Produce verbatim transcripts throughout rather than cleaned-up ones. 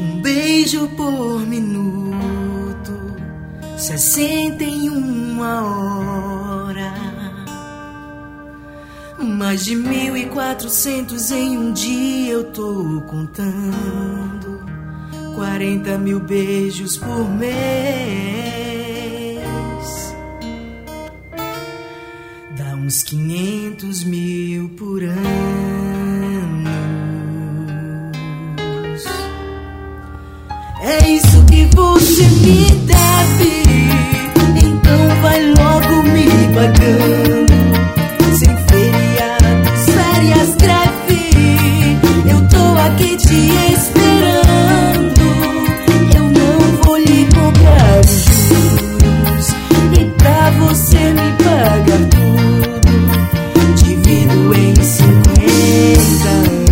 Um beijo por minuto, sessenta em uma hora. Mais de mil e quatrocentos em um dia eu tô contando. Quarenta mil beijos por mês. Dá uns quinhentos mil por ano. É isso que você me deve, então vai logo me pagando. Sem feriados, férias, greve, eu tô aqui te esperando. Eu não vou lhe cobrar os juros, e pra você me pagar tudo, divido em cinquenta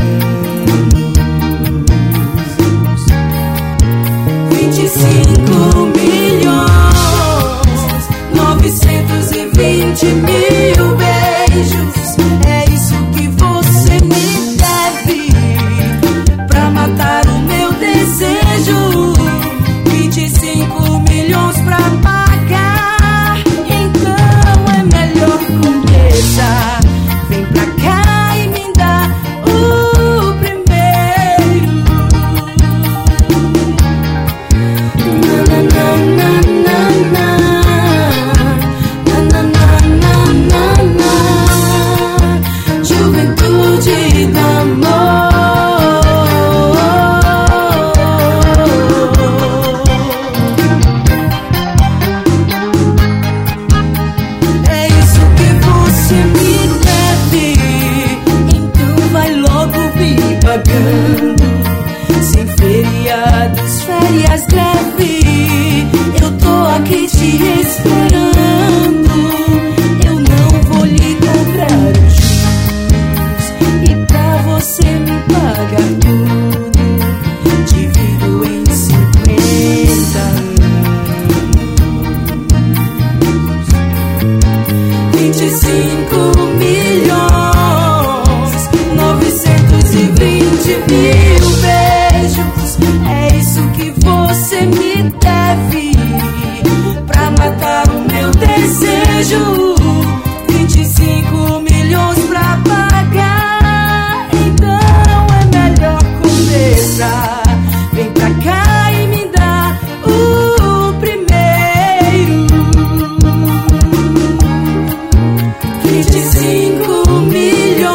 anos. Vinte e cinco milhões, novecentos e vinte mil beijos. É isso que você me deve, pra matar o meu desejo. Vinte e cinco milhões pra pagar, então é melhor começar. Vem pra cá e me dá o primeiro. Na, na, na, na, na, na, na, na, na, na. Juventude do amor. É isso que você me deve, então vai logo me pagando. Sem feriados, férias, greve, eu tô aqui te esperando. Eu não vou lhe cobrar os juros, e pra você me pagar tudo, divido em cinquenta anos. Vinte e cinco milhões, novecentos e vinte mil beijos. É isso que você me deve, pra matar o meu desejo. Vinte e cinco milhões pra pagar, então é melhor começar. Vem pra cá e me dá o primeiro. Vinte e cinco milhões,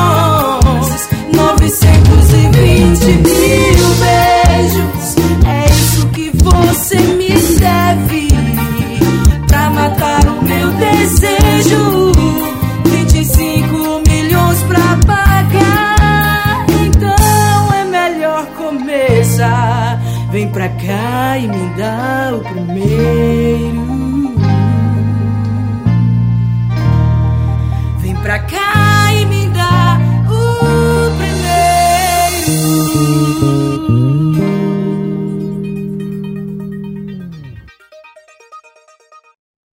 novecentos e vinte mil beijos. É isso que você me deve, pra matar o meu desejo. Vinte e cinco milhões pra pagar, então é melhor começar. Vem pra cá e me dá o primeiro. Vem pra cá.